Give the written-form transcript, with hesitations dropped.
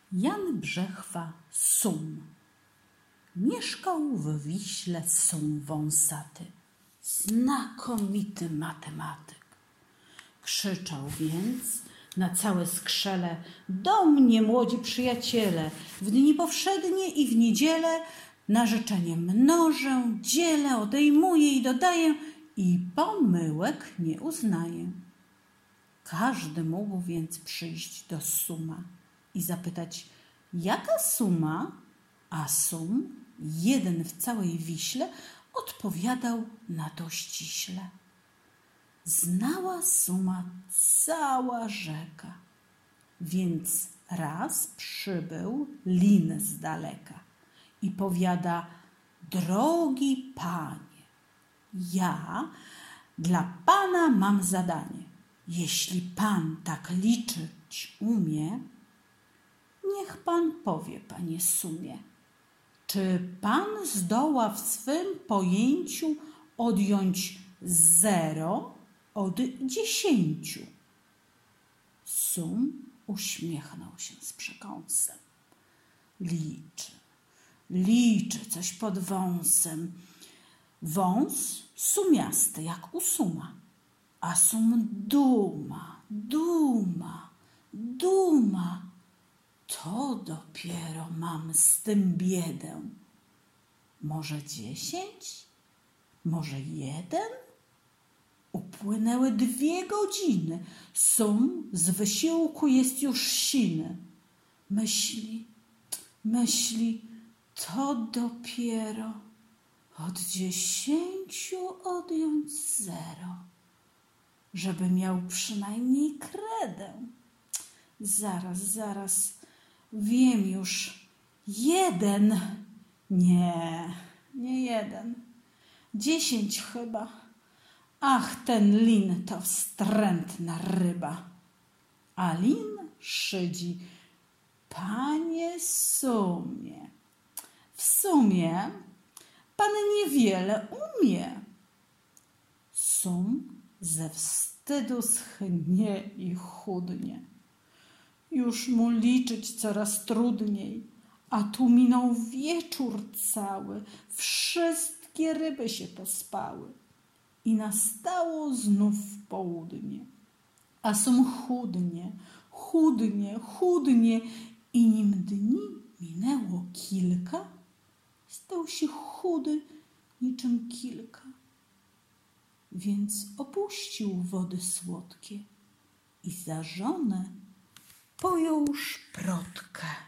Jan Brzechwa, Sum. Mieszkał w Wiśle Sum wąsaty, znakomity matematyk. Krzyczał więc na całe skrzele: do mnie, młodzi przyjaciele, w dni powszednie i w niedzielę na życzenie mnożę, dzielę, odejmuję i dodaję i pomyłek nie uznaję. Każdy mógł więc przyjść do Suma i zapytać: jaka suma? A Sum, jeden w całej Wiśle, odpowiadał na to ściśle. Znała Suma cała rzeka, więc raz przybył Lin z daleka i powiada: drogi panie, ja dla pana mam zadanie. Jeśli pan tak liczyć umie, niech pan powie, panie Sumie, czy pan zdoła w swym pojęciu odjąć 0 od 10? Sum uśmiechnął się z przekąsem. Liczy coś pod wąsem. Wąs sumiasty jak u Suma, a Sum duma. To dopiero mam z tym biedę. Może 10? Może 1? Upłynęły 2 godziny. Sum z wysiłku jest już siny. Myśli, to dopiero od 10 odjąć 0, żeby miał przynajmniej kredę. Zaraz, wiem już. 1. Nie 1. 10 chyba. Ach, ten Lin to wstrętna ryba. A Lin szydzi: panie Sumie, w sumie pan niewiele umie. Sum ze wstydu schnie i chudnie. Już mu liczyć coraz trudniej, a tu minął wieczór cały, wszystkie ryby się pospały i nastało znów południe. A Sum chudnie i nim dni minęło kilka, stał się chudy niczym kilka. Więc opuścił wody słodkie i za żonę pojął szprotkę.